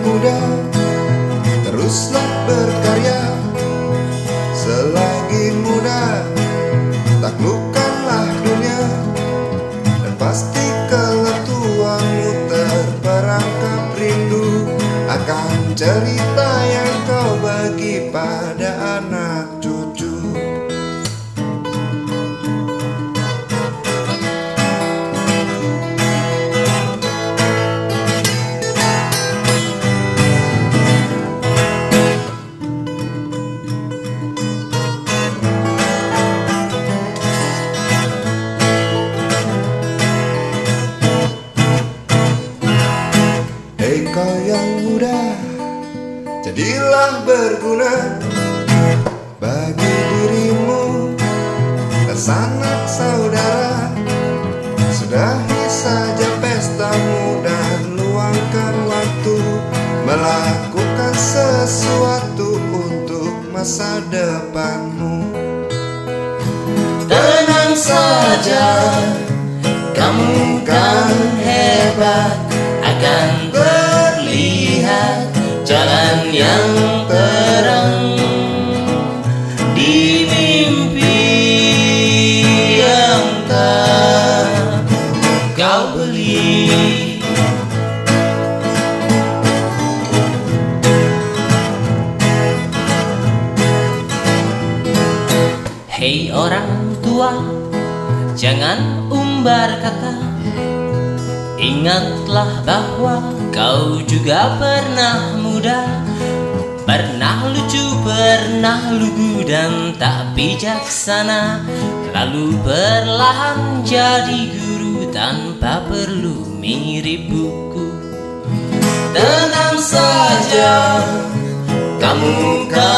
muda, teruslah berkarya. Selagi muda, taklukkanlah dunia, dan pasti kelak tuamu terperangkap rindu akan cerita yang kau bagi pada anak cucu. Hei kau yang muda, jadilah berguna bagi dirimu dan sanak saudara. Sudahi saja pestamu dan luangkan waktu melakukan sesuatu untuk masa depanmu. Tenang saja, kamu kan hebat, akan terlihat jalan yang terang di mimpi yang tak kau beli. Hei orang tua, jangan umbar kata. Ingatlah bahwa kau juga pernah muda, pernah lucu, pernah lugu dan tak bijaksana, lalu perlahan jadi guru tanpa perlu mirip buku. Tenang saja, kamu kan